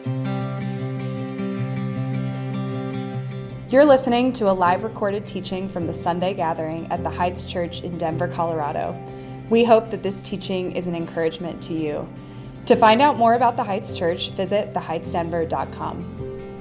You're listening to a live recorded teaching from the Sunday gathering at the Heights Church in Denver, Colorado. We hope that this teaching is an encouragement to you. To find out more about the Heights Church, visit theheightsdenver.com.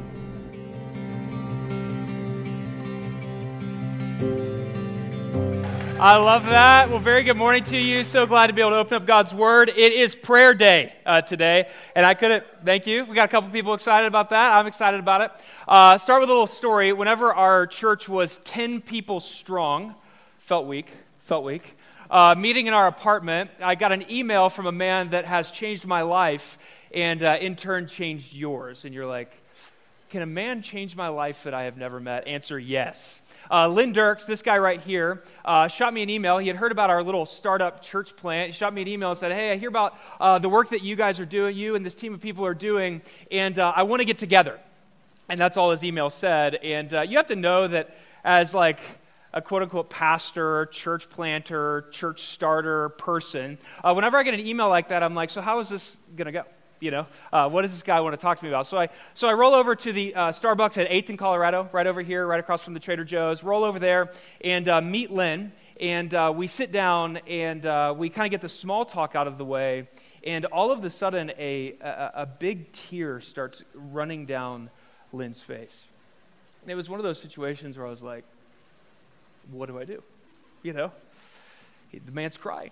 I love that. Well, very good morning to you. So glad to be able to open up God's Word. It is prayer day today, and thank you. We got a couple people excited about that. I'm excited about it. Start with a little story. Whenever our church was 10 people strong, felt weak, meeting in our apartment, I got an email from a man that has changed my life and in turn changed yours. And you're like, can a man change my life that I have never met? Answer, yes. Lynn Dirks, this guy right here, shot me an email. He had heard about our little startup church plant. He shot me an email and said, hey, I hear about the work that you guys are doing, you and this team of people are doing, and I want to get together. And that's all his email said. And you have to know that as like a quote-unquote pastor, church planter, church starter person, whenever I get an email like that, I'm like, so how is this going to go? You know, what does this guy want to talk to me about? So I roll over to the Starbucks at 8th and Colorado, right over here, right across from the Trader Joe's. Roll over there and meet Lynn, and we sit down and we kind of get the small talk out of the way. And all of a sudden, a big tear starts running down Lynn's face. And it was one of those situations where I was like, "What do I do?" You know, the man's crying.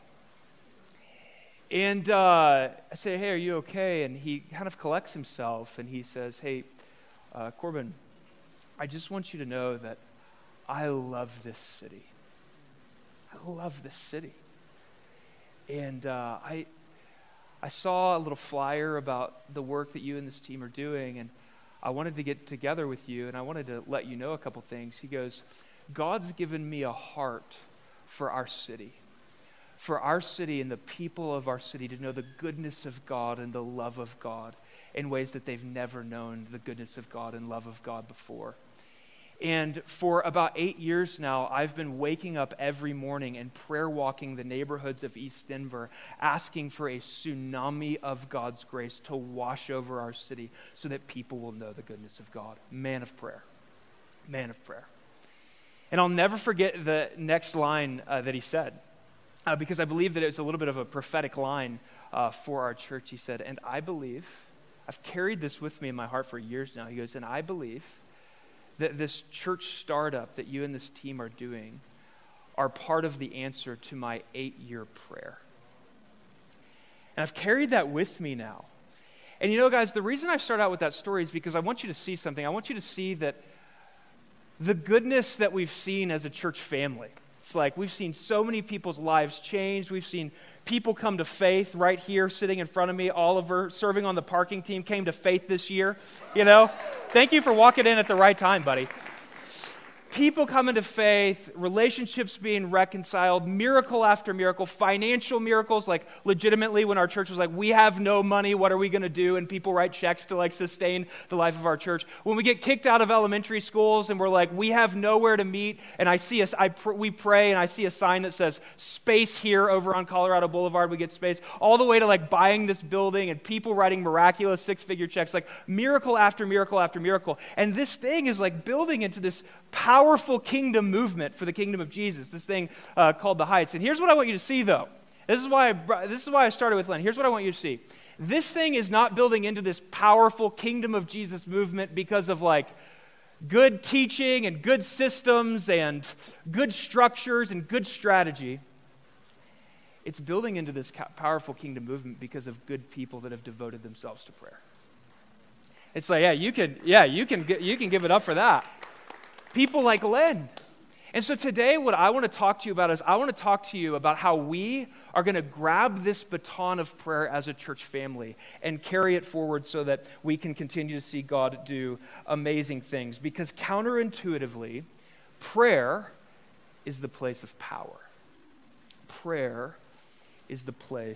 And I say, hey, are you okay? And he kind of collects himself and he says, hey, Corbin, I just want you to know that I love this city. I love this city. And I saw a little flyer about the work that you and this team are doing, and I wanted to get together with you, and I wanted to let you know a couple things. He goes, God's given me a heart for our city and the people of our city to know the goodness of God and the love of God in ways that they've never known the goodness of God and love of God before. And for about 8 years now, I've been waking up every morning and prayer walking the neighborhoods of East Denver, asking for a tsunami of God's grace to wash over our city so that people will know the goodness of God. Man of prayer. And I'll never forget the next line that he said. Because I believe that it's a little bit of a prophetic line for our church. He said, and I believe, I've carried this with me in my heart for years now. He goes, and I believe that this church startup that you and this team are doing are part of the answer to my 8-year prayer. And I've carried that with me now. And you know, guys, the reason I start out with that story is because I want you to see something. I want you to see that the goodness that we've seen as a church family. It's like we've seen so many people's lives changed. We've seen people come to faith right here sitting in front of me. Oliver, serving on the parking team, came to faith this year. You know, thank you for walking in at the right time, buddy. People coming to faith, relationships being reconciled, miracle after miracle, financial miracles, like legitimately when our church was like, we have no money, what are we going to do? And people write checks to like sustain the life of our church. When we get kicked out of elementary schools and we're like, we have nowhere to meet, and we pray and I see a sign that says space here over on Colorado Boulevard, we get space, all the way to like buying this building and people writing miraculous 6-figure checks, like miracle after miracle after miracle. And this thing is like building into this powerful kingdom movement for the kingdom of Jesus, this thing called the Heights. And here's what I want you to see, though. This is why I started with Lynn. Here's what I want you to see. This thing is not building into this powerful kingdom of Jesus movement because of like good teaching and good systems and good structures and good strategy. It's building into this powerful kingdom movement because of good people that have devoted themselves to prayer. It's like, you can give it up for that. People like Lynn. And so today what I want to talk to you about is I want to talk to you about how we are going to grab this baton of prayer as a church family and carry it forward so that we can continue to see God do amazing things. Because counterintuitively, prayer is the place of power. Prayer is the place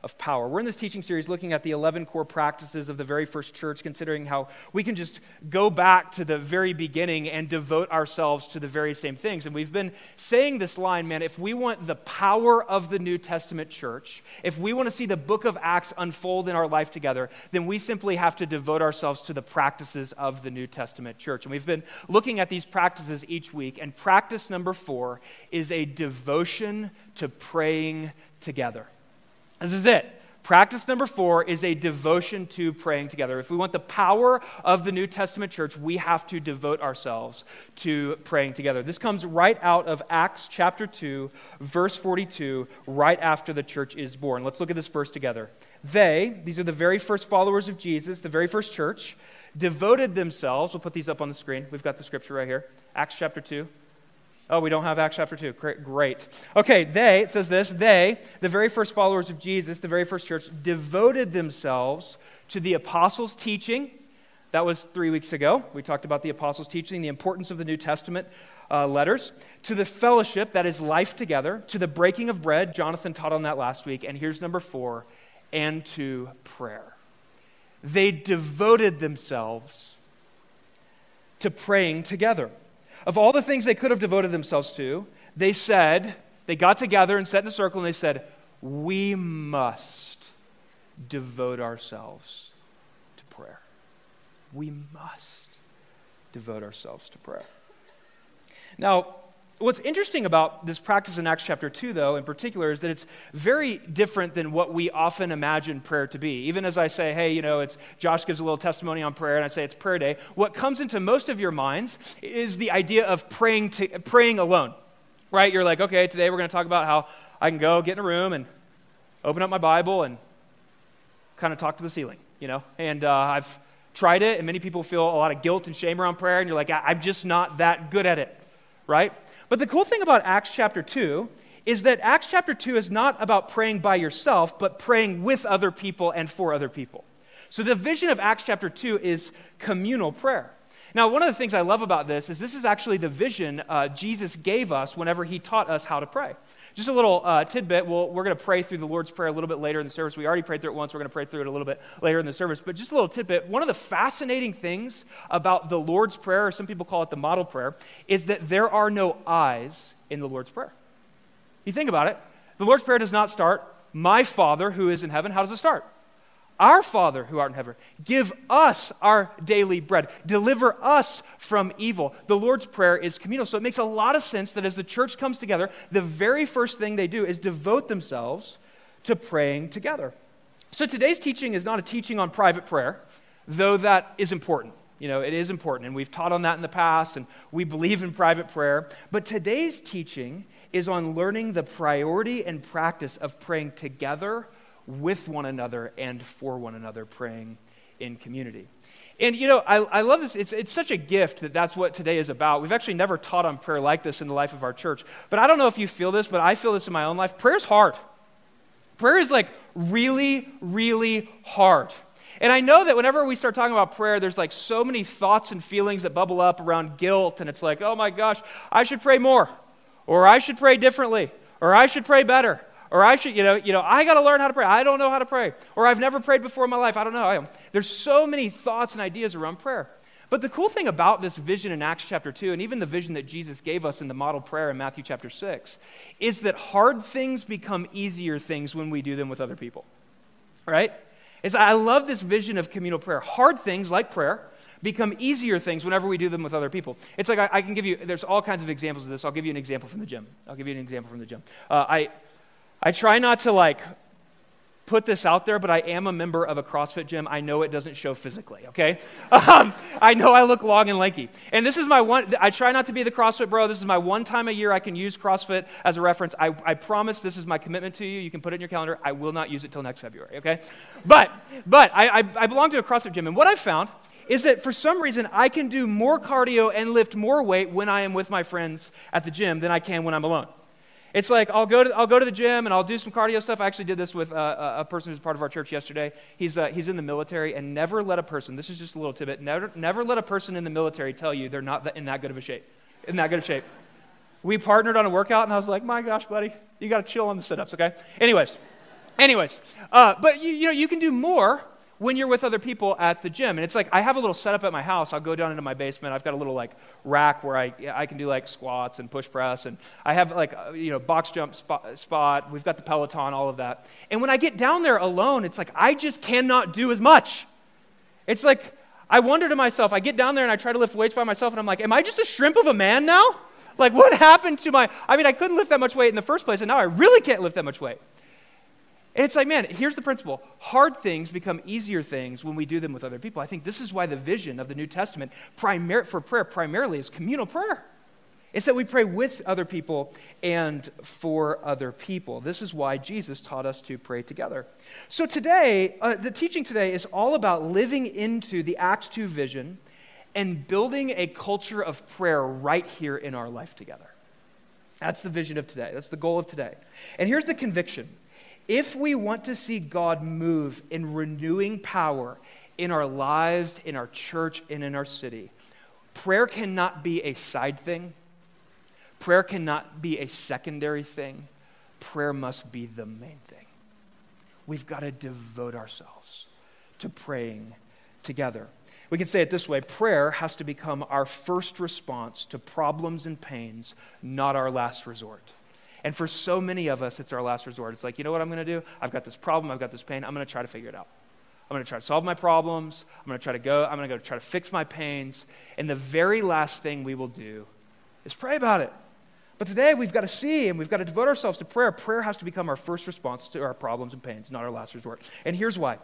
of power. We're in this teaching series looking at the 11 core practices of the very first church, considering how we can just go back to the very beginning and devote ourselves to the very same things. And we've been saying this line, man, if we want the power of the New Testament church, if we want to see the book of Acts unfold in our life together, then we simply have to devote ourselves to the practices of the New Testament church. And we've been looking at these practices each week, and practice number 4 is a devotion to praying together. This is it. Practice number 4 is a devotion to praying together. If we want the power of the New Testament church, we have to devote ourselves to praying together. This comes right out of Acts chapter 2, verse 42, right after the church is born. Let's look at this verse together. These are the very first followers of Jesus, the very first church, devoted themselves. We'll put these up on the screen. We've got the scripture right here. Acts chapter 2. Oh, we don't have Acts chapter 2. Great. Okay, it says this, the very first followers of Jesus, the very first church, devoted themselves to the apostles' teaching. That was 3 weeks ago. We talked about the apostles' teaching, the importance of the New Testament letters, to the fellowship, that is life together, to the breaking of bread. Jonathan taught on that last week. And here's number 4, and to prayer. They devoted themselves to praying together. Of all the things they could have devoted themselves to, they got together and sat in a circle and they said, we must devote ourselves to prayer. We must devote ourselves to prayer. Now, what's interesting about this practice in Acts chapter 2, though, in particular, is that it's very different than what we often imagine prayer to be. Even as I say, hey, it's Josh gives a little testimony on prayer, and I say it's prayer day, what comes into most of your minds is the idea of praying alone, right? You're like, okay, today we're going to talk about how I can go get in a room and open up my Bible and kind of talk to the ceiling, And I've tried it, and many people feel a lot of guilt and shame around prayer, and you're like, I'm just not that good at it, right? But the cool thing about Acts chapter 2 is that Acts chapter 2 is not about praying by yourself, but praying with other people and for other people. So the vision of Acts chapter 2 is communal prayer. Now, one of the things I love about this is actually the vision Jesus gave us whenever he taught us how to pray. Just a little tidbit. We're going to pray through the Lord's Prayer a little bit later in the service. We already prayed through it once. We're going to pray through it a little bit later in the service. But just a little tidbit. One of the fascinating things about the Lord's Prayer, or some people call it the model prayer, is that there are no I's in the Lord's Prayer. You think about it. The Lord's Prayer does not start, my Father who is in heaven. How does it start? Our Father who art in heaven, give us our daily bread. Deliver us from evil. The Lord's Prayer is communal. So it makes a lot of sense that as the church comes together, the very first thing they do is devote themselves to praying together. So today's teaching is not a teaching on private prayer, though that is important. It is important, and we've taught on that in the past, and we believe in private prayer. But today's teaching is on learning the priority and practice of praying together with one another and for one another, praying in community. And, I love this. It's such a gift that that's what today is about. We've actually never taught on prayer like this in the life of our church. But I don't know if you feel this, but I feel this in my own life. Prayer's hard. Prayer is really, really hard. And I know that whenever we start talking about prayer, there's so many thoughts and feelings that bubble up around guilt. And it's like, oh my gosh, I should pray more. Or I should pray differently. Or I should pray better. Or I should, I got to learn how to pray. I don't know how to pray. Or I've never prayed before in my life. I don't know. There's so many thoughts and ideas around prayer. But the cool thing about this vision in Acts chapter 2, and even the vision that Jesus gave us in the model prayer in Matthew chapter 6, is that hard things become easier things when we do them with other people. Right? I love this vision of communal prayer. Hard things like prayer become easier things whenever we do them with other people. It's like I can give you, there's all kinds of examples of this. I'll give you an example from the gym. I try not to put this out there, but I am a member of a CrossFit gym. I know it doesn't show physically, okay? I know I look long and lanky. And this is my one, I try not to be the CrossFit bro. This is my one time a year I can use CrossFit as a reference. I promise this is my commitment to you. You can put it in your calendar. I will not use it till next February, okay? But I belong to a CrossFit gym, and what I've found is that for some reason I can do more cardio and lift more weight when I am with my friends at the gym than I can when I'm alone. It's like I'll go to the gym and I'll do some cardio stuff. I actually did this with a person who's part of our church yesterday. He's in the military, and never let a person, this is just a little tidbit, never let a person in the military tell you they're not in that good of a shape. We partnered on a workout, and I was like, my gosh, buddy, you got to chill on the sit-ups, okay? Anyways, Anyways, but you can do more when you're with other people at the gym. And it's like, I have a little setup at my house. I'll go down into my basement. I've got a little like rack where I can do like squats and push press. And I have like, box jump spot. We've got the Peloton, all of that. And when I get down there alone, it's like, I just cannot do as much. It's like, I wonder to myself, I get down there and I try to lift weights by myself and I'm like, am I just a shrimp of a man now? Like what happened to I couldn't lift that much weight in the first place and now I really can't lift that much weight. And it's like, man, here's the principle. Hard things become easier things when we do them with other people. I think this is why the vision of the New Testament for prayer primarily is communal prayer. It's that we pray with other people and for other people. This is why Jesus taught us to pray together. So today, the teaching today is all about living into the Acts 2 vision and building a culture of prayer right here in our life together. That's the vision of today. That's the goal of today. And here's the conviction. If we want to see God move in renewing power in our lives, in our church, and in our city, prayer cannot be a side thing. Prayer cannot be a secondary thing. Prayer must be the main thing. We've got to devote ourselves to praying together. We can say it this way, prayer has to become our first response to problems and pains, not our last resort. And for so many of us, it's our last resort. It's like, you know what I'm going to do? I've got this problem, I've got this pain, I'm going to try to figure it out. I'm going to try to solve my problems, I'm going to go try to fix my pains, and the very last thing we will do is pray about it. But today we've got to see and we've got to devote ourselves to prayer. Prayer has to become our first response to our problems and pains, not our last resort. And here's why.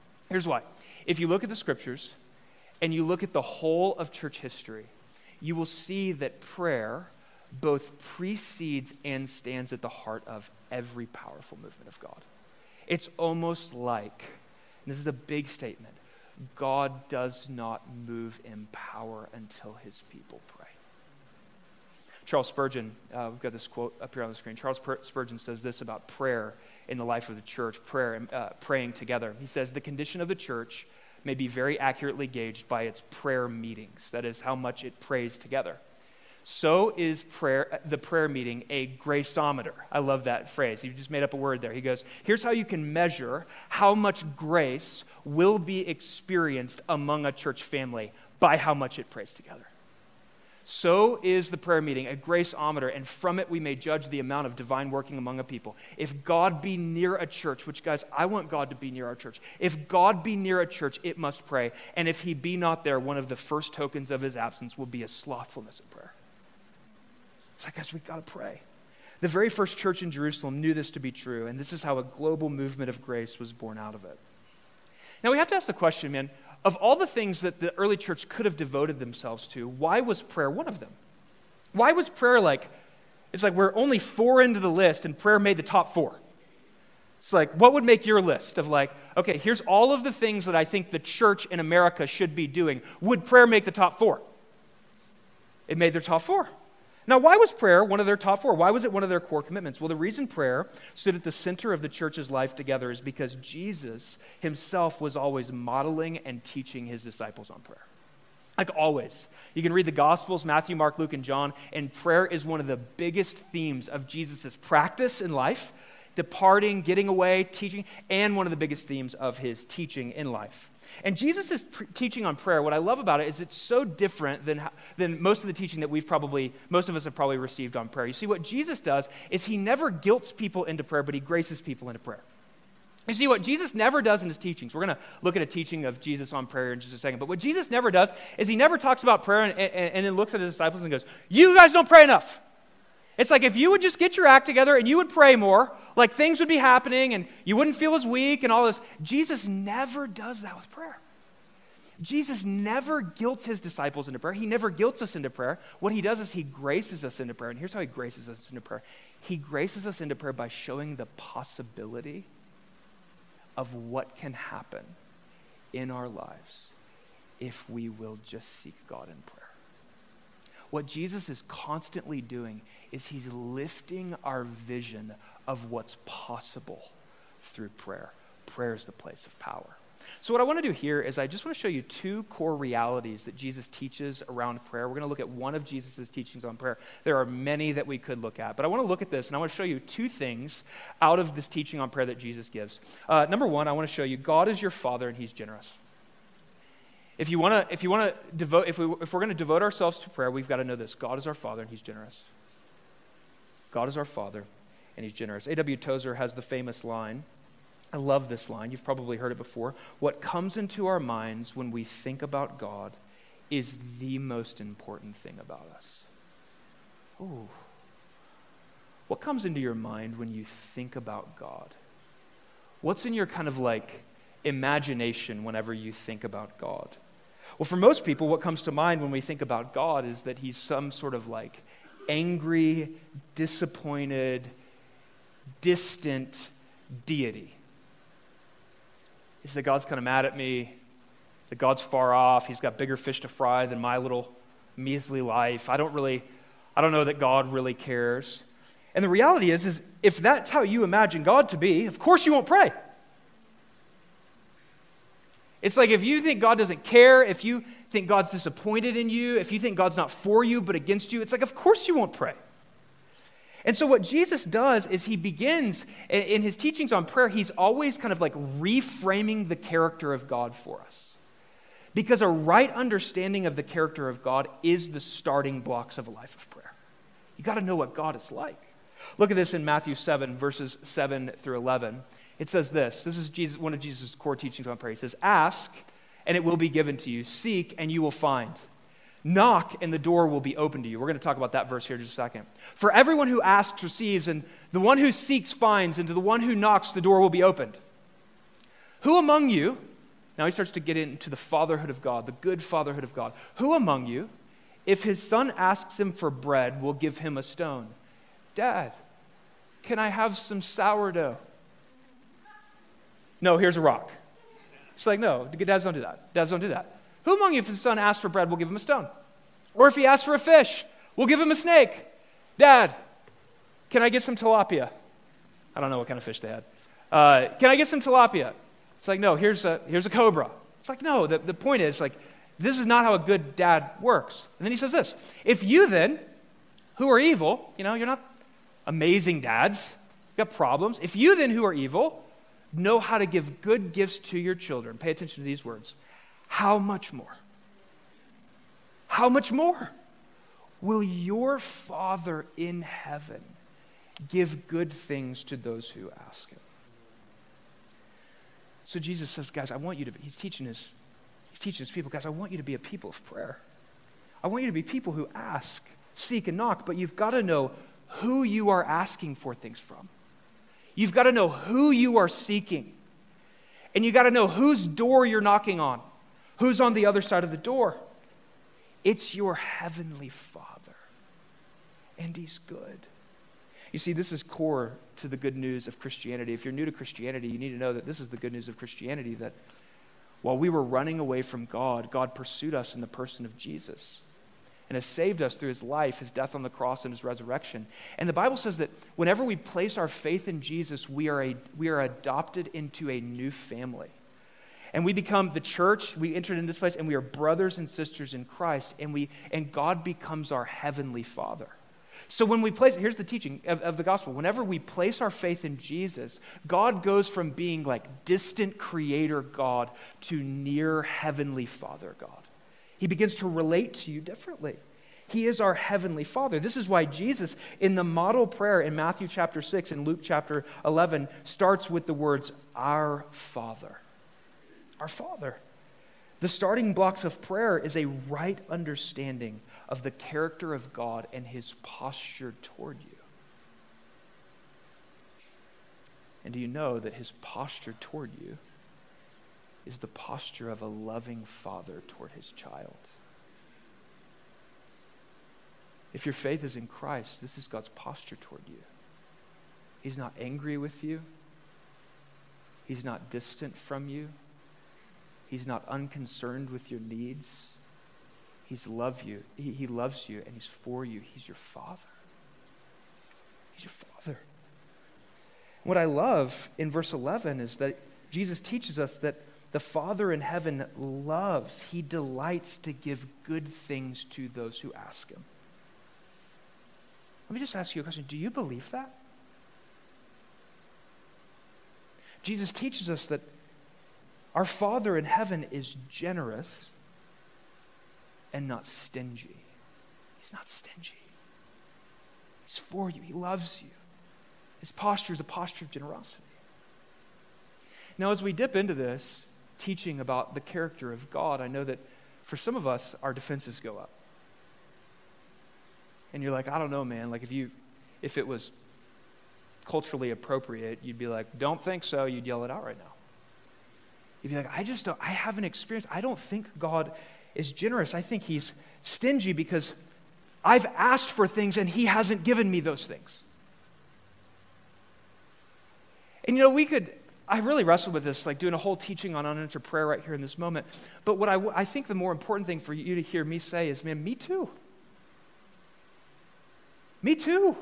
If you look at the scriptures and you look at the whole of church history, you will see that prayer both precedes and stands at the heart of every powerful movement of God. It's almost like, and this is a big statement, God does not move in power until his people pray. Charles Spurgeon, we've got this quote up here on the screen. Charles Spurgeon says this about prayer in the life of the church, praying together. He says, the condition of the church may be very accurately gauged by its prayer meetings. That is, how much it prays together. So is the prayer meeting a graceometer. I love that phrase. He just made up a word there. He goes, here's how you can measure how much grace will be experienced among a church family by how much it prays together. So is the prayer meeting a graceometer, and from it we may judge the amount of divine working among a people. If God be near a church, which, guys, I want God to be near our church. If God be near a church, it must pray. And if he be not there, one of the first tokens of his absence will be a slothfulness in prayer. It's like, guys, we've got to pray. The very first church in Jerusalem knew this to be true, and this is how a global movement of grace was born out of it. Now, we have to ask the question, man, of all the things that the early church could have devoted themselves to, why was prayer one of them? Why was prayer it's like we're only 4 into the list and prayer made the top 4. It's like, what would make your list of okay, here's all of the things that I think the church in America should be doing. Would prayer make the top 4? It made their top 4. Now, why was prayer one of their top 4? Why was it one of their core commitments? Well, the reason prayer stood at the center of the church's life together is because Jesus himself was always modeling and teaching his disciples on prayer. Like always. You can read the Gospels, Matthew, Mark, Luke, and John, and prayer is one of the biggest themes of Jesus' practice in life, departing, getting away, teaching, and one of the biggest themes of his teaching in life. And Jesus' teaching on prayer, what I love about it is it's so different than most of the teaching that most of us have probably received on prayer. You see, what Jesus does is he never guilts people into prayer, but he graces people into prayer. You see, what Jesus never does in his teachings, we're going to look at a teaching of Jesus on prayer in just a second, but what Jesus never does is he never talks about prayer and then looks at his disciples and goes, you guys don't pray enough. It's like if you would just get your act together and you would pray more, like things would be happening and you wouldn't feel as weak and all this. Jesus never does that with prayer. Jesus never guilts his disciples into prayer. He never guilts us into prayer. What he does is he graces us into prayer. And here's how he graces us into prayer. He graces us into prayer by showing the possibility of what can happen in our lives if we will just seek God in prayer. What Jesus is constantly doing is he's lifting our vision of what's possible through prayer. Prayer is the place of power. So what I want to do here is I just want to show you two core realities that Jesus teaches around prayer. We're going to look at one of Jesus' teachings on prayer. There are many that we could look at, but I want to look at this, and I want to show you two things out of this teaching on prayer that Jesus gives. Number one, I want to show you God is your Father, and He's generous. If we're going to devote ourselves to prayer, we've got to know this: God is our Father, and He's generous. God is our Father, and He's generous. A.W. Tozer has the famous line. I love this line. You've probably heard it before. What comes into our minds when we think about God is the most important thing about us. Ooh. What comes into your mind when you think about God? What's in your kind of like imagination whenever you think about God? Well, for most people, what comes to mind when we think about God is that He's some sort of like angry, disappointed, distant deity. He said, God's kind of mad at me, that God's far off, He's got bigger fish to fry than my little measly life. I don't know that God really cares. And the reality is if that's how you imagine God to be, of course you won't pray. It's like if you think God doesn't care, if you think God's disappointed in you, if you think God's not for you but against you, it's like of course you won't pray. And so what Jesus does is He begins, in His teachings on prayer, He's always kind of like reframing the character of God for us. Because a right understanding of the character of God is the starting blocks of a life of prayer. You got to know what God is like. Look at this in Matthew 7, verses 7 through 11. It says this. This is one of Jesus' core teachings on prayer. He says, ask, and it will be given to you. Seek, and you will find. Knock, and the door will be open to you. We're going to talk about that verse here in just a second. For everyone who asks receives, and the one who seeks finds, and to the one who knocks the door will be opened. Who among you, now he starts to get into the fatherhood of God, the good fatherhood of God. Who among you, if his son asks him for bread, will give him a stone? Dad, can I have some sourdough? No, here's a rock. It's like, no, dads don't do that. Dads don't do that. Who among you, if his son asks for bread, will give him a stone? Or if he asks for a fish, we'll give him a snake. Dad, can I get some tilapia? I don't know what kind of fish they had. Can I get some tilapia? It's like, no, here's a cobra. It's like, no, the point is, like, this is not how a good dad works. And then he says this, if you then, who are evil, you're not amazing dads, you got problems. If you then, who are evil, know how to give good gifts to your children, pay attention to these words, how much more? How much more will your Father in heaven give good things to those who ask Him? So Jesus says, guys, I want you to be, he's teaching his people, guys, I want you to be a people of prayer. I want you to be people who ask, seek, and knock, but you've got to know who you are asking for things from. You've got to know who you are seeking. And you've got to know whose door you're knocking on. Who's on the other side of the door? It's your heavenly Father. And He's good. You see, this is core to the good news of Christianity. If you're new to Christianity, you need to know that this is the good news of Christianity, that while we were running away from God, God pursued us in the person of Jesus and has saved us through His life, His death on the cross, and His resurrection. And the Bible says that whenever we place our faith in Jesus, we are adopted into a new family. And we become the church, we entered in this place, and we are brothers and sisters in Christ, and God becomes our heavenly Father. So when we place, here's the teaching of the gospel, whenever we place our faith in Jesus, God goes from being like distant creator God to near heavenly Father God. He begins to relate to you differently. He is our heavenly Father. This is why Jesus, in the model prayer in Matthew chapter 6 and Luke chapter 11, starts with the words, our Father. Our Father. The starting blocks of prayer is a right understanding of the character of God and His posture toward you. And do you know that His posture toward you is the posture of a loving father toward his child? If your faith is in Christ, this is God's posture toward you. He's not angry with you. He's not distant from you. He's not unconcerned with your needs. He loves you and He's for you. He's your Father. He's your Father. What I love in verse 11 is that Jesus teaches us that the Father in heaven loves, he delights to give good things to those who ask him. Let me just ask you a question. Do you believe that? Jesus teaches us that our Father in heaven is generous and not stingy. He's not stingy. He's for you. He loves you. His posture is a posture of generosity. Now, as we dip into this teaching about the character of God, I know that for some of us, our defenses go up. And you're like, I don't know, man. Like if it was culturally appropriate, you'd be like, don't think so. You'd yell it out right now. You'd be like, I haven't experienced, I don't think God is generous. I think he's stingy because I've asked for things and he hasn't given me those things. And I really wrestled with this, like doing a whole teaching on unanswered prayer right here in this moment. But what I think the more important thing for you to hear me say is, man, me too. Me too.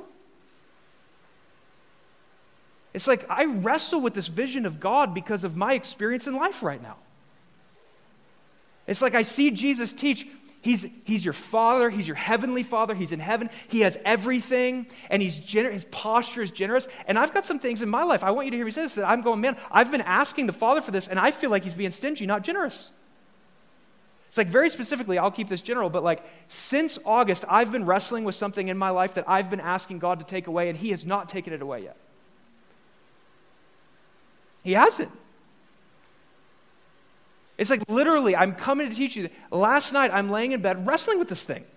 It's like I wrestle with this vision of God because of my experience in life right now. It's like I see Jesus teach, He's your Father, He's your heavenly Father, He's in heaven, He has everything, and His posture is generous. And I've got some things in my life, I want you to hear me say this, that I'm going, man, I've been asking the Father for this, and I feel like He's being stingy, not generous. It's like very specifically, I'll keep this general, but like since August, I've been wrestling with something in my life that I've been asking God to take away, and He has not taken it away yet. He hasn't. It's like literally, I'm coming to teach you. Last night, I'm laying in bed wrestling with this thing.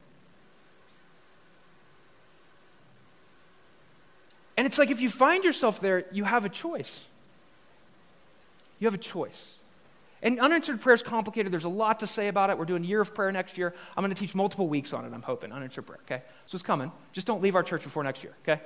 And it's like if you find yourself there, you have a choice. You have a choice. And unanswered prayer is complicated. There's a lot to say about it. We're doing Year of Prayer next year. I'm going to teach multiple weeks on it, I'm hoping, unanswered prayer, okay? So it's coming. Just don't leave our church before next year, okay?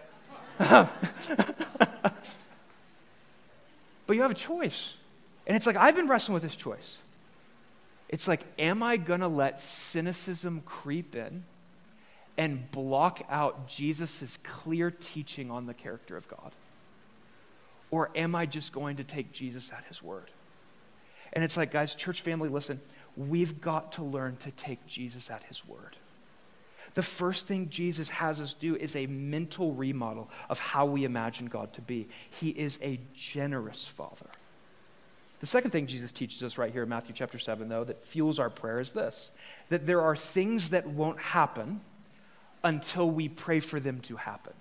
But you have a choice. And it's like, I've been wrestling with this choice. It's like, am I going to let cynicism creep in and block out Jesus' clear teaching on the character of God? Or am I just going to take Jesus at his word? And it's like, guys, church family, listen, we've got to learn to take Jesus at his word. The first thing Jesus has us do is a mental remodel of how we imagine God to be. He is a generous Father. The second thing Jesus teaches us right here in Matthew chapter 7, though, that fuels our prayer is this, that there are things that won't happen until we pray for them to happen.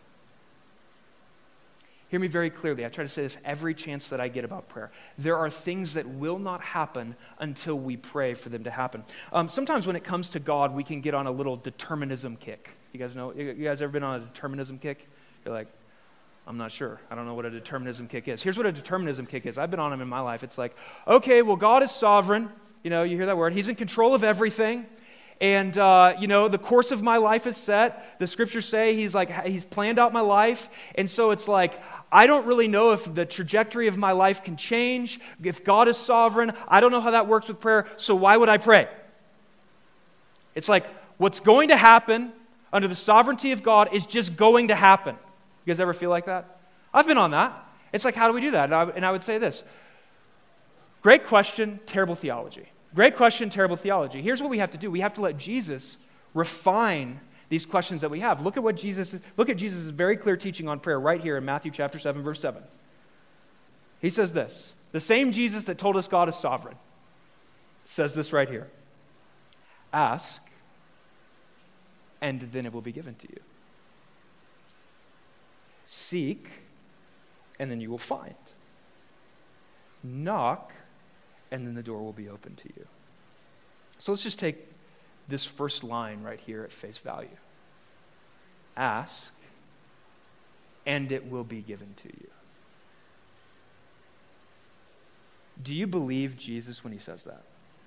Hear me very clearly. I try to say this every chance that I get about prayer. There are things that will not happen until we pray for them to happen. Sometimes when it comes to God, we can get on a little determinism kick. You guys ever been on a determinism kick? You're like, I'm not sure. I don't know what a determinism kick is. Here's what a determinism kick is. I've been on them in my life. It's like, okay, well, God is sovereign. You hear that word. He's in control of everything. And, the course of my life is set. The scriptures say he's planned out my life. And so it's like, I don't really know if the trajectory of my life can change. If God is sovereign, I don't know how that works with prayer. So why would I pray? It's like, what's going to happen under the sovereignty of God is just going to happen. You guys ever feel like that? I've been on that. It's like, how do we do that? And I would say this. Great question, terrible theology. Great question, terrible theology. Here's what we have to do. We have to let Jesus refine these questions that we have. Look at Jesus' very clear teaching on prayer right here in Matthew chapter 7, verse 7. He says this, the same Jesus that told us God is sovereign says this right here. Ask, and then it will be given to you. Seek, and then you will find. Knock, and then the door will be open to you. So let's just take this first line right here at face value. Ask, and it will be given to you. Do you believe Jesus when he says that?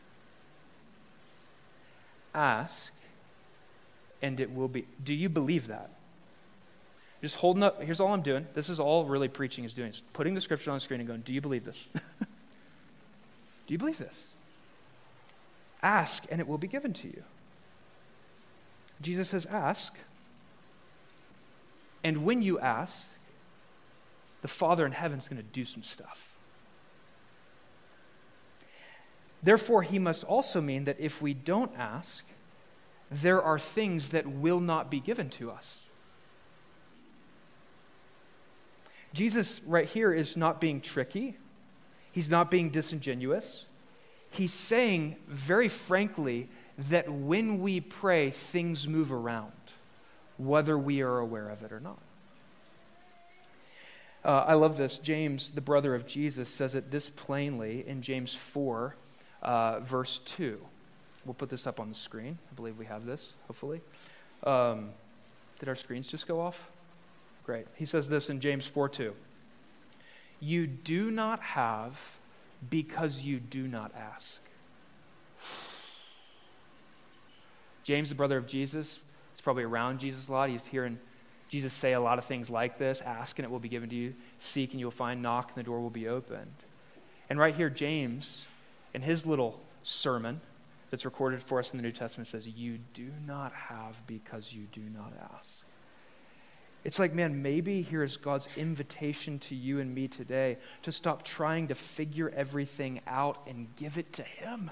Ask, and it will be. Do you believe that? Just holding up, here's all I'm doing. This is all really preaching is doing. Is putting the scripture on the screen and going, do you believe this? Do you believe this? Ask, and it will be given to you. Jesus says, ask. And when you ask, the Father in heaven is going to do some stuff. Therefore, he must also mean that if we don't ask, there are things that will not be given to us. Jesus right here is not being tricky. He's not being disingenuous. He's saying very frankly that when we pray, things move around, whether we are aware of it or not. I love this. James, the brother of Jesus, says it this plainly in James 4, verse 2. We'll put this up on the screen. I believe we have this, hopefully. Did our screens just go off? Great. He says this in James 4:2. You do not have because you do not ask. James, the brother of Jesus, is probably around Jesus a lot. He's hearing Jesus say a lot of things like this. Ask and it will be given to you. Seek and you'll find. Knock and the door will be opened. And right here, James, in his little sermon that's recorded for us in the New Testament, says, you do not have because you do not ask. It's like, man, maybe here's God's invitation to you and me today to stop trying to figure everything out and give it to him.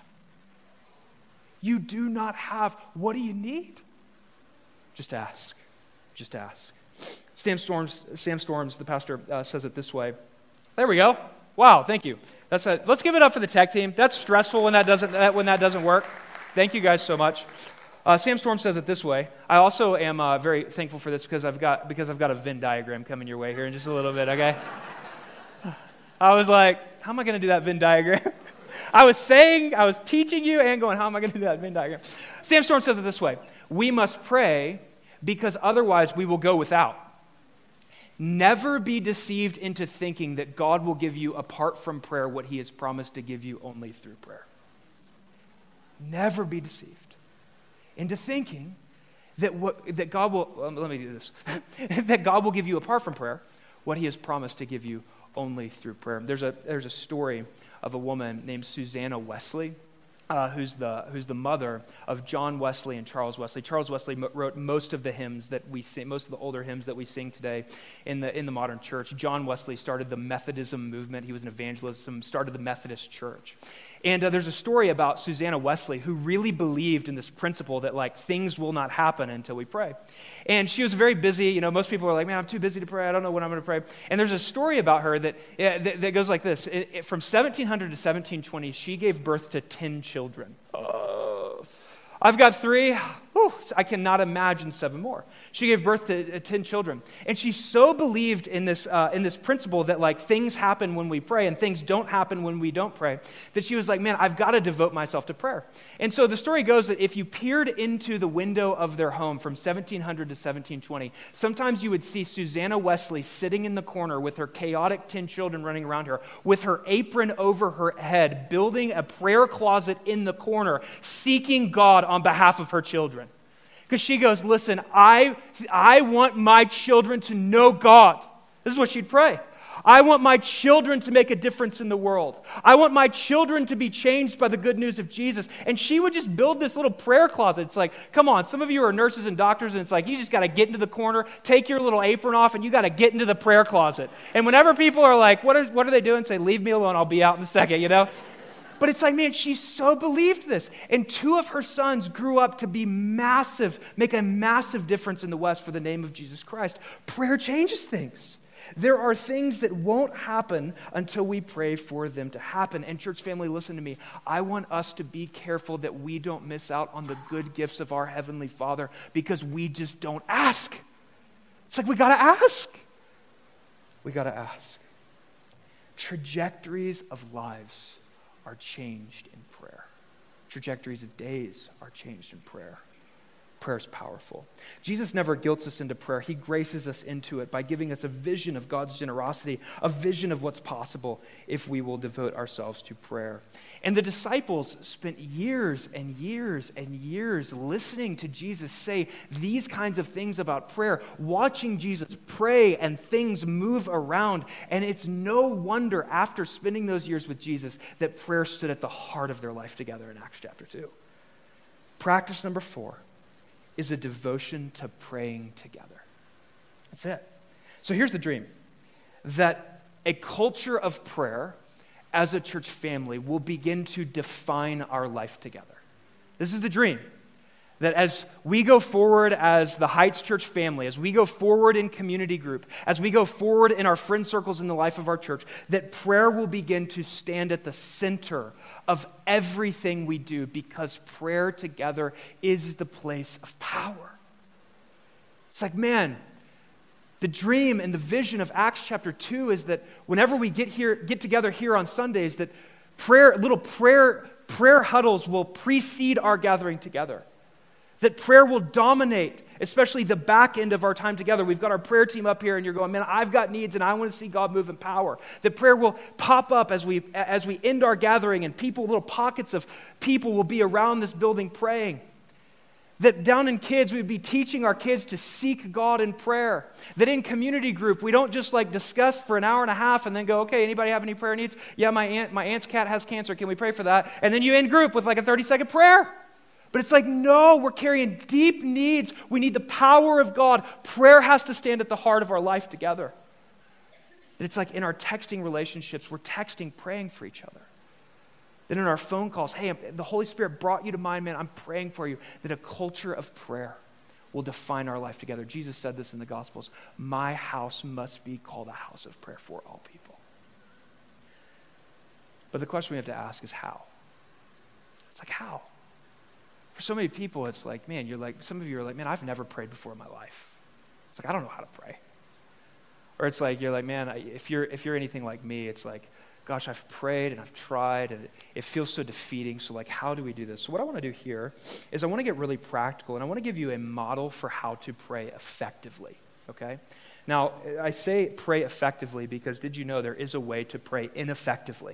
You do not have. What do you need? Just ask. Just ask. Sam Storms, the pastor, says it this way. There we go. Wow, thank you. Let's give it up for the tech team. That's stressful when that doesn't work. Thank you guys so much. Sam Storm says it this way. I also am very thankful for this because I've got a Venn diagram coming your way here in just a little bit, okay? I was like, how am I going to do that Venn diagram? I was teaching you and going, how am I going to do that Venn diagram? Sam Storm says it this way. We must pray because otherwise we will go without. Never be deceived into thinking that God will give you, apart from prayer, what he has promised to give you only through prayer. Never be deceived into thinking that God will, let me do this, that God will give you, apart from prayer, what he has promised to give you only through prayer. There's a story of a woman named Susanna Wesley, who's the mother of John Wesley and Charles Wesley. Charles Wesley wrote most of the hymns that we sing, most of the older hymns that we sing today in the modern church. John Wesley started the Methodism movement. He was an evangelist, started the Methodist Church. And there's a story about Susanna Wesley who really believed in this principle that like things will not happen until we pray. And she was very busy. You know, most people are like, man, I'm too busy to pray. I don't know when I'm going to pray. And there's a story about her that goes like this. From 1700 to 1720, she gave birth to 10 children. I've got 3. Whew, I cannot imagine 7 more. She gave birth to 10 children. And she so believed in this principle that like things happen when we pray and things don't happen when we don't pray, that she was like, man, I've got to devote myself to prayer. And so the story goes that if you peered into the window of their home from 1700 to 1720, sometimes you would see Susanna Wesley sitting in the corner with her chaotic 10 children running around her, with her apron over her head, building a prayer closet in the corner, seeking God on behalf of her children. Because she goes, listen, I want my children to know God. This is what she'd pray. I want my children to make a difference in the world. I want my children to be changed by the good news of Jesus. And she would just build this little prayer closet. It's like, come on, some of you are nurses and doctors, and it's like, you just got to get into the corner, take your little apron off, and you got to get into the prayer closet. And whenever people are like, what are they doing? Say, leave me alone, I'll be out in a second, you know? But it's like, man, she so believed this. And 2 of her sons grew up to be massive, make a massive difference in the West for the name of Jesus Christ. Prayer changes things. There are things that won't happen until we pray for them to happen. And church family, listen to me. I want us to be careful that we don't miss out on the good gifts of our Heavenly Father because we just don't ask. It's like we got to ask. We got to ask. Trajectories of lives are changed in prayer. Trajectories of days are changed in prayer. Prayer is powerful. Jesus never guilts us into prayer. He graces us into it by giving us a vision of God's generosity, a vision of what's possible if we will devote ourselves to prayer. And the disciples spent years and years and years listening to Jesus say these kinds of things about prayer, watching Jesus pray and things move around. And it's no wonder after spending those years with Jesus that prayer stood at the heart of their life together in Acts chapter 2. Practice number 4 is a devotion to praying together. That's it. So here's the dream, that a culture of prayer as a church family will begin to define our life together. This is the dream. That as we go forward as the Heights Church family, as we go forward in community group, as we go forward in our friend circles in the life of our church, that prayer will begin to stand at the center of everything we do, because prayer together is the place of power. It's like, man, the dream and the vision of Acts chapter 2 is that whenever we get together here on Sundays, that little prayer huddles will precede our gathering together. That prayer will dominate, especially the back end of our time together. We've got our prayer team up here, and you're going, man, I've got needs, and I want to see God move in power. That prayer will pop up as we end our gathering, and little pockets of people will be around this building praying. That down in kids, we'd be teaching our kids to seek God in prayer. That in community group, we don't just discuss for an hour and a half and then go, okay, anybody have any prayer needs? Yeah, my aunt's cat has cancer. Can we pray for that? And then you end group with a 30-second prayer. But it's no, we're carrying deep needs. We need the power of God. Prayer has to stand at the heart of our life together. That it's in our texting relationships, we're texting, praying for each other. That in our phone calls, hey, the Holy Spirit brought you to mind, man, I'm praying for you. That a culture of prayer will define our life together. Jesus said this in the Gospels, my house must be called a house of prayer for all people. But the question we have to ask is how? It's how? For so many people, it's man, some of you are man, I've never prayed before in my life. It's I don't know how to pray. Or it's you're man, if you're anything like me, it's gosh, I've prayed and I've tried and it feels so defeating. So how do we do this? So what I want to do here is I want to get really practical, and I want to give you a model for how to pray effectively, okay? Now, I say pray effectively because did you know there is a way to pray ineffectively?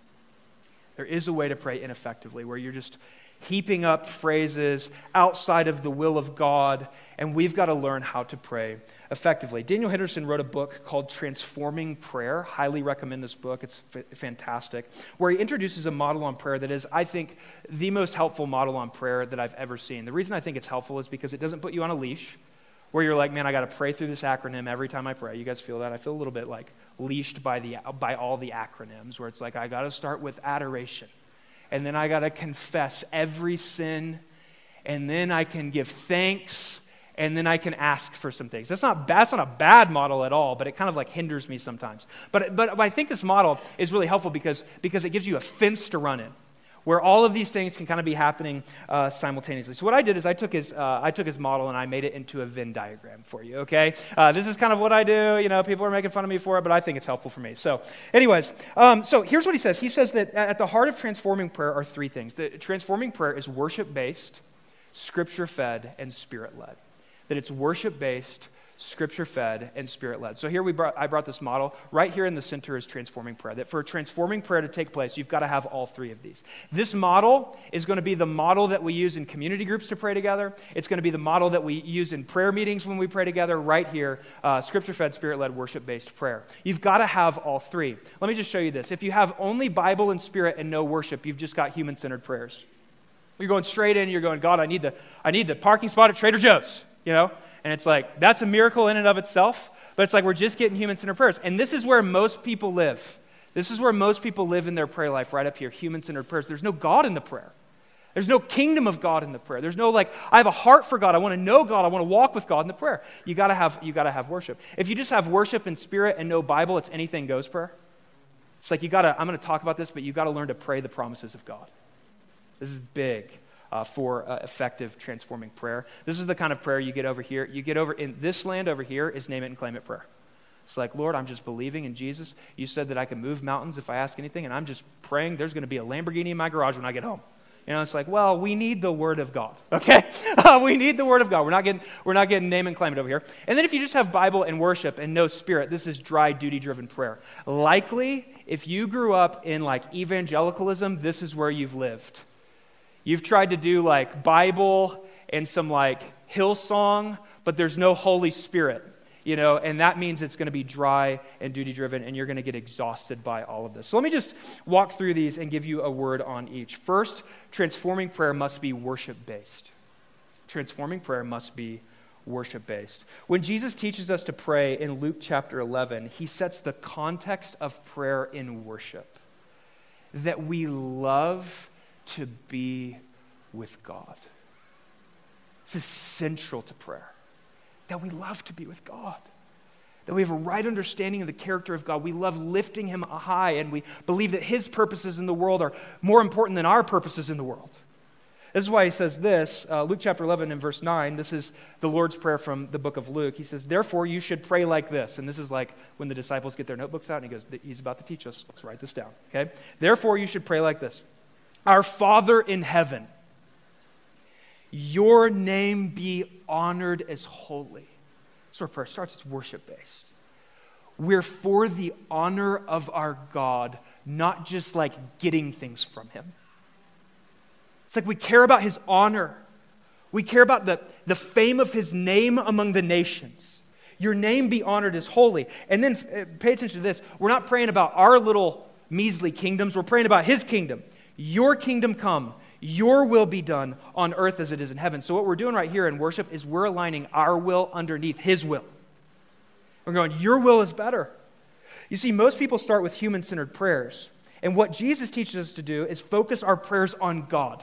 There is a way to pray ineffectively where you're just heaping up phrases outside of the will of God, and we've got to learn how to pray effectively. Daniel Henderson wrote a book called Transforming Prayer. Highly recommend this book. It's fantastic. Where he introduces a model on prayer that is, I think, the most helpful model on prayer that I've ever seen. The reason I think it's helpful is because it doesn't put you on a leash where you're man, I got to pray through this acronym every time I pray. You guys feel that? I feel a little bit leashed by all the acronyms where it's I got to start with adoration. And then I got to confess every sin, and then I can give thanks, and then I can ask for some things. That's not a bad model at all, but it kind of hinders me sometimes. But I think this model is really helpful because it gives you a fence to run in, where all of these things can kind of be happening simultaneously. So what I did is I took his model and I made it into a Venn diagram for you, okay? This is kind of what I do. People are making fun of me for it, but I think it's helpful for me. So anyways, so here's what he says. He says that at the heart of transforming prayer are three things. That transforming prayer is worship-based, scripture-fed, and spirit-led. That it's worship-based, Scripture-fed, and Spirit-led. So here I brought this model. Right here in the center is transforming prayer. That for transforming prayer to take place, you've got to have all three of these. This model is going to be the model that we use in community groups to pray together. It's going to be the model that we use in prayer meetings when we pray together. Right here, Scripture-fed, Spirit-led, worship-based prayer. You've got to have all three. Let me just show you this. If you have only Bible and Spirit and no worship, you've just got human-centered prayers. You're going straight in. You're going, God, I need the parking spot at Trader Joe's. And it's that's a miracle in and of itself, but it's we're just getting human-centered prayers. And this is where most people live. This is where most people live in their prayer life, right up here, human-centered prayers. There's no God in the prayer. There's no kingdom of God in the prayer. There's no I have a heart for God. I want to know God. I want to walk with God in the prayer. You got to have worship. If you just have worship and Spirit and no Bible, it's anything goes prayer. It's I'm going to talk about this, but you got to learn to pray the promises of God. This is big. For effective transforming prayer. This is the kind of prayer you get over here. You get over in this land over here is name it and claim it prayer. It's Lord, I'm just believing in Jesus. You said that I can move mountains if I ask anything, and I'm just praying there's going to be a Lamborghini in my garage when I get home. It's well, we need the Word of God, okay? We need the Word of God. We're not getting name and claim it over here. And then if you just have Bible and worship and no Spirit, this is dry, duty-driven prayer. Likely, if you grew up in evangelicalism, this is where you've lived. You've tried to do Bible and some Hillsong, but there's no Holy Spirit, and that means it's going to be dry and duty-driven, and you're going to get exhausted by all of this. So let me just walk through these and give you a word on each. First, transforming prayer must be worship-based. Transforming prayer must be worship-based. When Jesus teaches us to pray in Luke chapter 11, he sets the context of prayer in worship. that we love to be with God. This is central to prayer, that we love to be with God, that we have a right understanding of the character of God. We love lifting him high, and we believe that his purposes in the world are more important than our purposes in the world. This is why he says this, Luke chapter 11 and verse 9, this is the Lord's Prayer from the book of Luke. He says, therefore you should pray like this. And this is like when the disciples get their notebooks out and he goes, he's about to teach us. Let's write this down, okay? Therefore you should pray like this. Our Father in heaven, your name be honored as holy. That's where prayer starts. It's worship-based. We're for the honor of our God, not just like getting things from him. It's like we care about his honor. We care about the fame of his name among the nations. Your name be honored as holy. And then pay attention to this. We're not praying about our little measly kingdoms. We're praying about his kingdom. Your kingdom come. Your will be done on earth as it is in heaven. So what we're doing right here in worship is we're aligning our will underneath his will. We're going, your will is better. You see, most people start with human-centered prayers. And what Jesus teaches us to do is focus our prayers on God,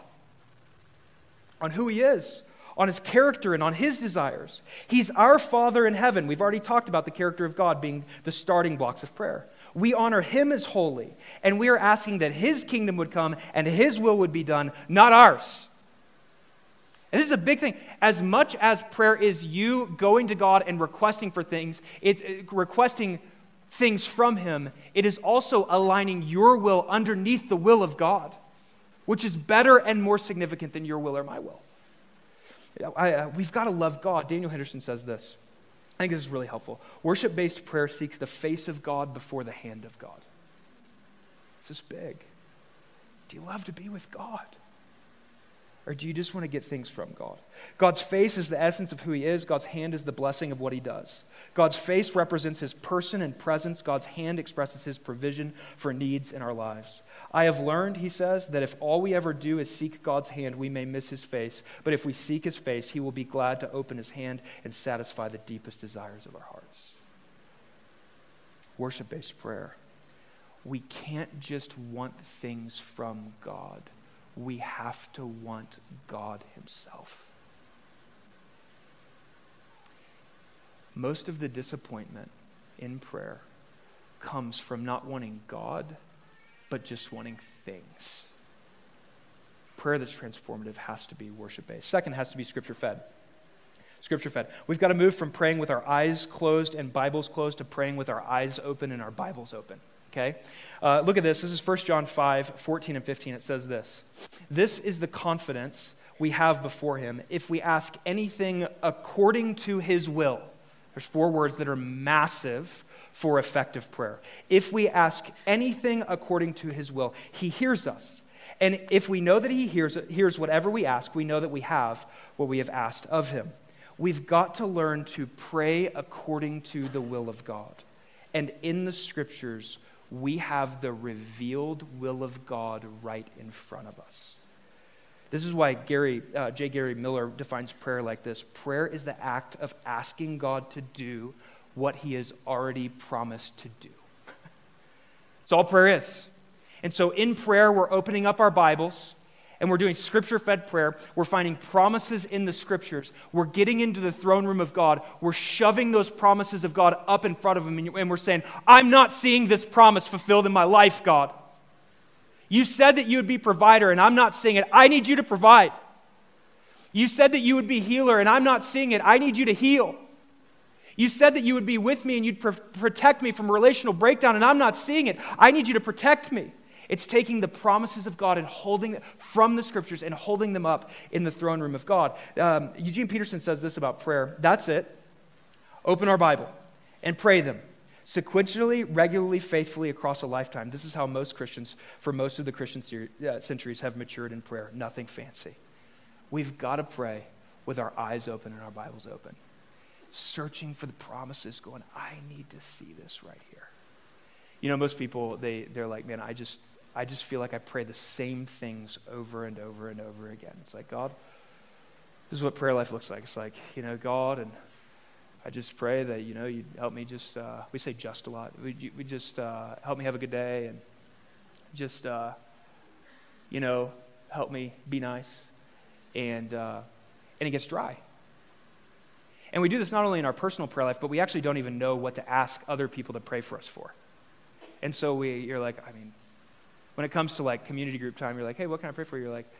on who he is, on his character, and on his desires. He's our Father in heaven. We've already talked about the character of God being the starting blocks of prayer. We honor him as holy, and we are asking that his kingdom would come and his will would be done, not ours. And this is a big thing. As much as prayer is you going to God and requesting for things, it's requesting things from him, it is also aligning your will underneath the will of God, which is better and more significant than your will or my will. We've got to love God. Daniel Henderson says this. I think this is really helpful. Worship-based prayer seeks the face of God before the hand of God. This is big. Do you love to be with God? Or do you just want to get things from God? God's face is the essence of who he is. God's hand is the blessing of what he does. God's face represents his person and presence. God's hand expresses his provision for needs in our lives. I have learned, he says, that if all we ever do is seek God's hand, we may miss his face. But if we seek his face, he will be glad to open his hand and satisfy the deepest desires of our hearts. Worship-based prayer. We can't just want things from God. We have to want God himself. Most of the disappointment in prayer comes from not wanting God, but just wanting things. Prayer that's transformative has to be worship-based. Second, has to be scripture-fed. Scripture-fed. We've got to move from praying with our eyes closed and Bibles closed to praying with our eyes open and our Bibles open. Okay? Look at this. This is 1 John 5, 14 and 15. It says this. This is the confidence we have before him if we ask anything according to his will. There's 4 words that are massive for effective prayer. If we ask anything according to his will, he hears us. And if we know that he hears whatever we ask, we know that we have what we have asked of him. We've got to learn to pray according to the will of God. And in the scriptures, we have the revealed will of God right in front of us. This is why J. Gary Miller defines prayer like this. Prayer is the act of asking God to do what he has already promised to do. That's all prayer is. And so in prayer, we're opening up our Bibles and we're doing scripture-fed prayer. We're finding promises in the scriptures. We're getting into the throne room of God. We're shoving those promises of God up in front of him, and we're saying, I'm not seeing this promise fulfilled in my life, God. You said that you would be provider, and I'm not seeing it. I need you to provide. You said that you would be healer, and I'm not seeing it. I need you to heal. You said that you would be with me and you'd protect me from relational breakdown, and I'm not seeing it. I need you to protect me. It's taking the promises of God and holding them from the scriptures and holding them up in the throne room of God. Eugene Peterson says this about prayer. That's it. Open our Bible and pray them sequentially, regularly, faithfully across a lifetime. This is how most Christians, for most of the Christian centuries, have matured in prayer. Nothing fancy. We've got to pray with our eyes open and our Bibles open. Searching for the promises, going, I need to see this right here. You know, most people, they're like, man, I just feel like I pray the same things over and over and over again. It's like, God, this is what prayer life looks like. It's like, God, and I just pray that, you'd help me just, we say just a lot. We just help me have a good day and just, help me be nice. And it gets dry. And we do this not only in our personal prayer life, but we actually don't even know what to ask other people to pray for us for. And so you're like, when it comes to like community group time, you're like, hey, what can I pray for? You're like,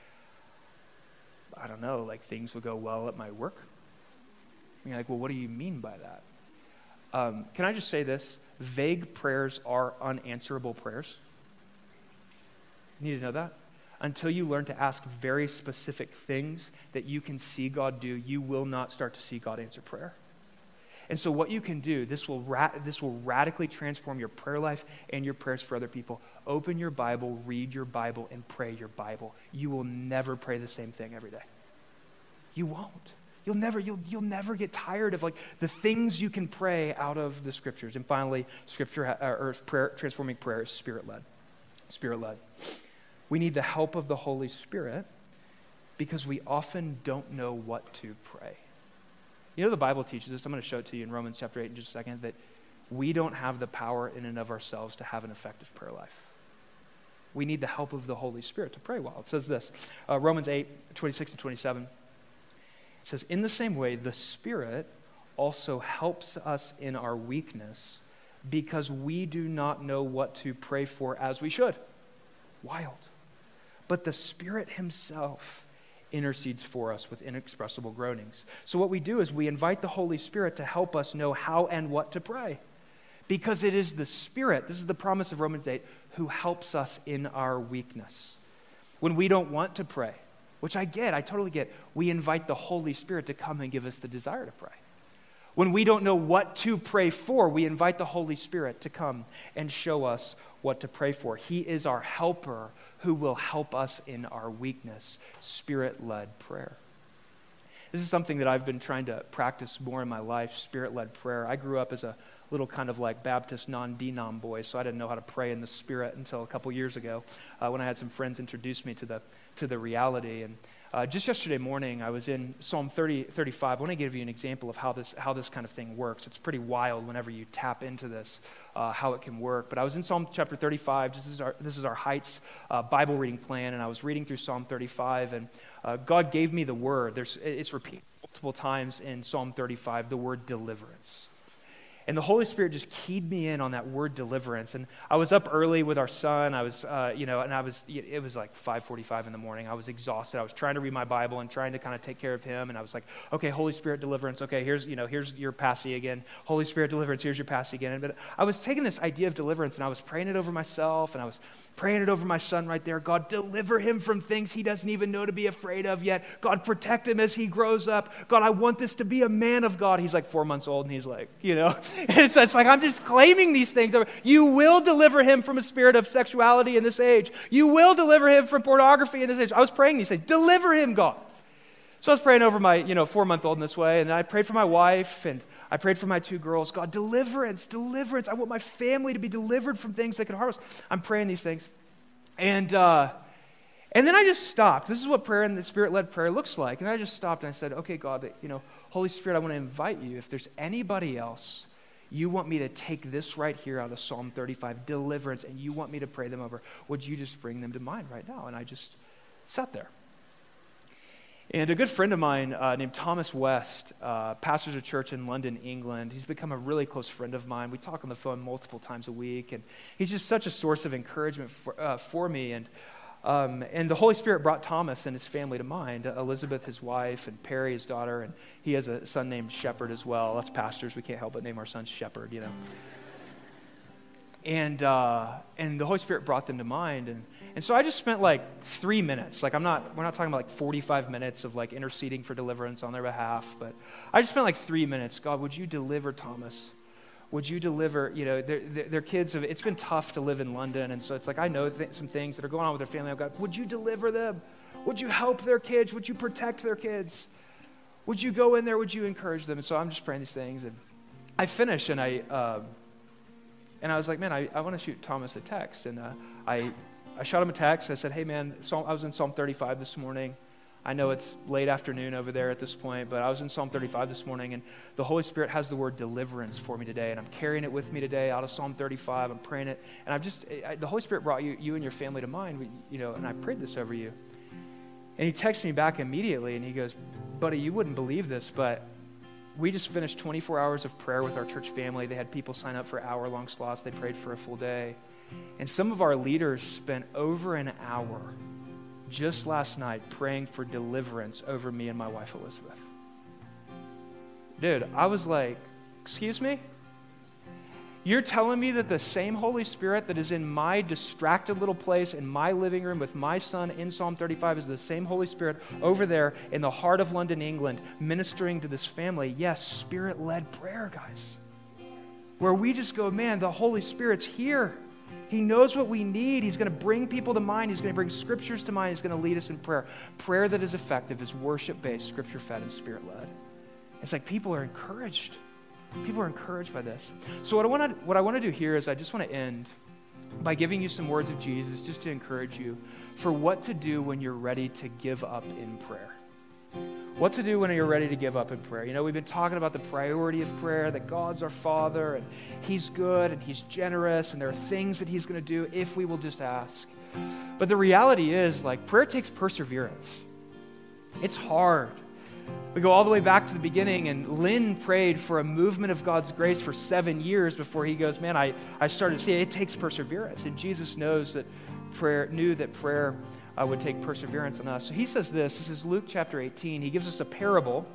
I don't know, like things will go well at my work. And you're like, well, what do you mean by that? Can I just say this? Vague prayers are unanswerable prayers. You need to know that. Until you learn to ask very specific things that you can see God do, you will not start to see God answer prayer. And so what you can do, this will radically transform your prayer life and your prayers for other people. Open your Bible, read your Bible, and pray your Bible. You will never pray the same thing every day. You won't. You'll never get tired of like the things you can pray out of the scriptures. And finally, transforming prayer is spirit-led. Spirit-led. We need the help of the Holy Spirit because we often don't know what to pray. The Bible teaches us, I'm going to show it to you in Romans chapter 8 in just a second, that we don't have the power in and of ourselves to have an effective prayer life. We need the help of the Holy Spirit to pray well. It says this, Romans 8, 26 and 27. It says, in the same way, the Spirit also helps us in our weakness because we do not know what to pray for as we should. Wild. But the Spirit himself intercedes for us with inexpressible groanings. So what we do is we invite the Holy Spirit to help us know how and what to pray. Because it is the Spirit, this is the promise of Romans 8, who helps us in our weakness. When we don't want to pray, which I totally get, we invite the Holy Spirit to come and give us the desire to pray. When we don't know what to pray for, we invite the Holy Spirit to come and show us what to pray for. He is our helper who will help us in our weakness, Spirit-led prayer. This is something that I've been trying to practice more in my life, Spirit-led prayer. I grew up as a little kind of like Baptist non-denom boy, so I didn't know how to pray in the Spirit until a couple years ago when I had some friends introduce me to the reality. And just yesterday morning, I was in Psalm 35. I want to give you an example of how this kind of thing works. It's pretty wild whenever you tap into this, how it can work. But I was in Psalm chapter 35. This is our Heights Bible reading plan, and I was reading through Psalm 35, and God gave me the word. It's repeated multiple times in Psalm 35, the word deliverance. And the Holy Spirit just keyed me in on that word deliverance. And I was up early with our son. It was like 5:45 in the morning. I was exhausted. I was trying to read my Bible and trying to kind of take care of him. And I was like, okay, Holy Spirit deliverance. Okay, here's your passy again. Holy Spirit deliverance, here's your passy again. But I was taking this idea of deliverance and I was praying it over myself and I was praying it over my son right there. God, deliver him from things he doesn't even know to be afraid of yet. God, protect him as he grows up. God, I want this to be a man of God. He's like 4 months old and he's like, It's like I'm just claiming these things. You will deliver him from a spirit of sexuality in this age. You will deliver him from pornography in this age. I was praying these things. Deliver him, God. So I was praying over my 4-month-old in this way, and I prayed for my wife, and I prayed for my 2 girls. God, deliverance. I want my family to be delivered from things that could harm us. I'm praying these things. And then I just stopped. This is what prayer and the Spirit-led prayer looks like. And I just stopped and I said, okay, God, Holy Spirit, I want to invite you. If there's anybody else you want me to take this right here out of Psalm 35, deliverance, and you want me to pray them over, would you just bring them to mind right now? And I just sat there. And a good friend of mine named Thomas West pastors a church in London, England. He's become a really close friend of mine. We talk on the phone multiple times a week, and he's just such a source of encouragement for me. And the Holy Spirit brought Thomas and his family to mind, Elizabeth, his wife, and Perry, his daughter, and he has a son named Shepherd as well. Us pastors, we can't help but name our son Shepherd, And the Holy Spirit brought them to mind, and so I just spent like 3 minutes. Like we're not talking about like 45 minutes of like interceding for deliverance on their behalf, but I just spent like 3 minutes. God, would you deliver Thomas? Would you deliver, their kids it's been tough to live in London, and so it's like I know some things that are going on with their family. God, would you deliver them? Would you help their kids? Would you protect their kids? Would you go in there? Would you encourage them? And so I'm just praying these things, and I finished, and I was like, man, I want to shoot Thomas a text, and I shot him a text. I said, hey, man, I was in Psalm 35 this morning. I know it's late afternoon over there at this point, but I was in Psalm 35 this morning, and the Holy Spirit has the word deliverance for me today, and I'm carrying it with me today out of Psalm 35. I'm praying it, and the Holy Spirit brought you and your family to mind, and I prayed this over you. And he texted me back immediately, and he goes, buddy, you wouldn't believe this, but we just finished 24 hours of prayer with our church family. They had people sign up for hour-long slots. They prayed for a full day. And some of our leaders spent over an hour just last night praying for deliverance over me and my wife, Elizabeth. Dude, I was like, excuse me? You're telling me that the same Holy Spirit that is in my distracted little place in my living room with my son in Psalm 35 is the same Holy Spirit over there in the heart of London, England, ministering to this family? Yes, Spirit-led prayer, guys. Where we just go, man, the Holy Spirit's here. He knows what we need. He's going to bring people to mind. He's going to bring scriptures to mind. He's going to lead us in prayer. Prayer that is effective is worship-based, scripture-fed, and spirit-led. It's like people are encouraged. People are encouraged by this. So what I want to do here is I just want to end by giving you some words of Jesus just to encourage you for what to do when you're ready to give up in prayer. What to do when you're ready to give up in prayer. We've been talking about the priority of prayer, that God's our Father, and He's good, and He's generous, and there are things that He's going to do if we will just ask. But the reality is, prayer takes perseverance. It's hard. We go all the way back to the beginning, and Lynn prayed for a movement of God's grace for 7 years before he goes, man, I started to see it takes perseverance. And Jesus knew that prayer would take perseverance on us. So he says this is Luke chapter 18. He gives us a parable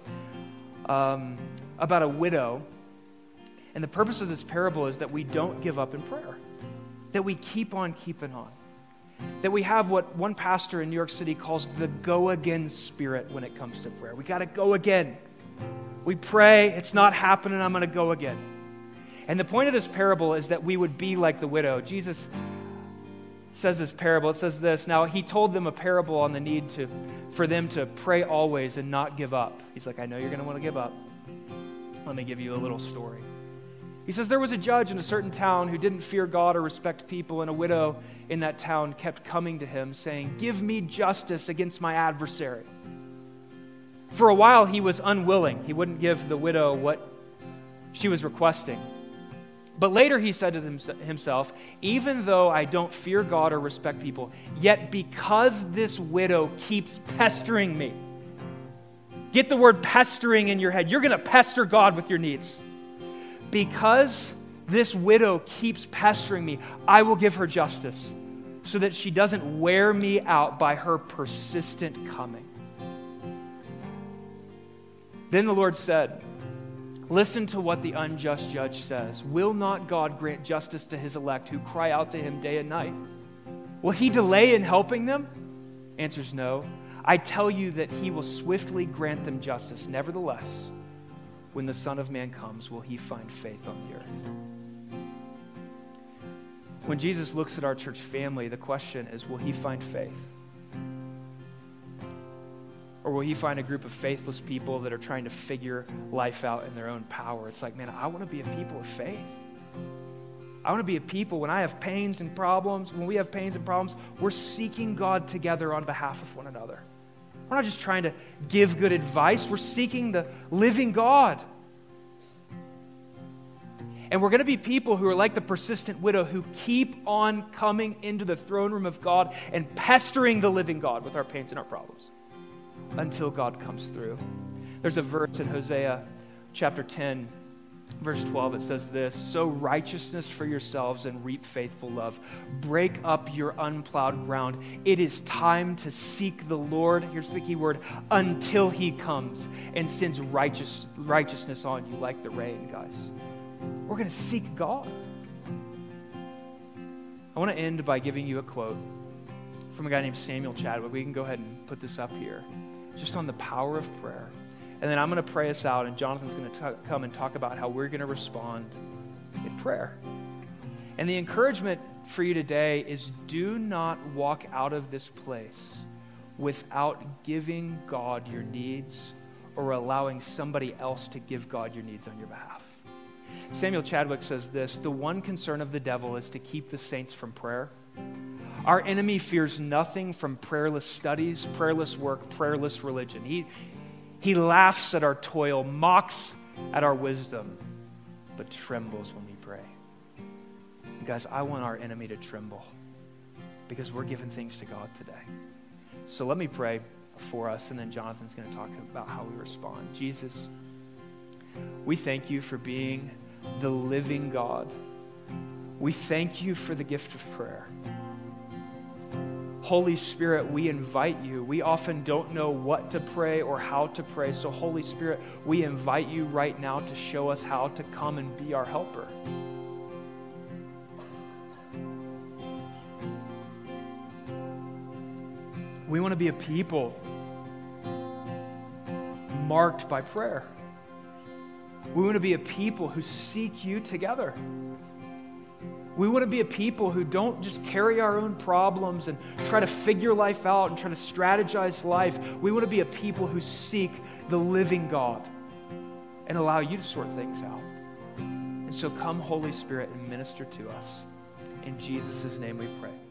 about a widow. And the purpose of this parable is that we don't give up in prayer, that we keep on keeping on, that we have what one pastor in New York City calls the go-again spirit when it comes to prayer. We got to go again. We pray, it's not happening, I'm going to go again. And the point of this parable is that we would be like the widow. Jesus says this parable, it says this, now he told them a parable on the need for them to pray always and not give up. He's like, I know you're going to want to give up. Let me give you a little story. He says, there was a judge in a certain town who didn't fear God or respect people, and a widow in that town kept coming to him saying, give me justice against my adversary. For a while he was unwilling. He wouldn't give the widow what she was requesting. But later he said to himself, even though I don't fear God or respect people, yet because this widow keeps pestering me. Get the word pestering in your head. You're going to pester God with your needs. Because this widow keeps pestering me, I will give her justice so that she doesn't wear me out by her persistent coming. Then the Lord said, listen to what the unjust judge says. Will not God grant justice to his elect who cry out to him day and night? Will he delay in helping them? Answers no. I tell you that he will swiftly grant them justice. Nevertheless, when the Son of Man comes, will he find faith on the earth? When Jesus looks at our church family, the question is, will he find faith? Or will he find a group of faithless people that are trying to figure life out in their own power? It's like, man, I want to be a people of faith. I want to be a people when I have pains and problems, when we have pains and problems, we're seeking God together on behalf of one another. We're not just trying to give good advice. We're seeking the living God. And we're going to be people who are like the persistent widow who keep on coming into the throne room of God and pestering the living God with our pains and our problems until God comes through. There's a verse in Hosea chapter 10, verse 12. It says this, sow righteousness for yourselves and reap faithful love. Break up your unplowed ground. It is time to seek the Lord, here's the key word, until he comes and sends righteousness on you like the rain, guys. We're going to seek God. I want to end by giving you a quote from a guy named Samuel Chadwick. We can go ahead and put this up here, just on the power of prayer. And then I'm going to pray us out, and Jonathan's going to come and talk about how we're going to respond in prayer. And the encouragement for you today is do not walk out of this place without giving God your needs or allowing somebody else to give God your needs on your behalf. Samuel Chadwick says this, the one concern of the devil is to keep the saints from prayer. Our enemy fears nothing from prayerless studies, prayerless work, prayerless religion. He laughs at our toil, mocks at our wisdom, but trembles when we pray. And guys, I want our enemy to tremble because we're giving things to God today. So let me pray for us, and then Jonathan's going to talk about how we respond. Jesus, we thank you for being the living God. We thank you for the gift of prayer. Holy Spirit, we invite you. We often don't know what to pray or how to pray. So Holy Spirit, we invite you right now to show us how to come and be our helper. We want to be a people marked by prayer. We want to be a people who seek you together. We want to be a people who don't just carry our own problems and try to figure life out and try to strategize life. We want to be a people who seek the living God and allow you to sort things out. And so come, Holy Spirit, and minister to us. In Jesus' name we pray.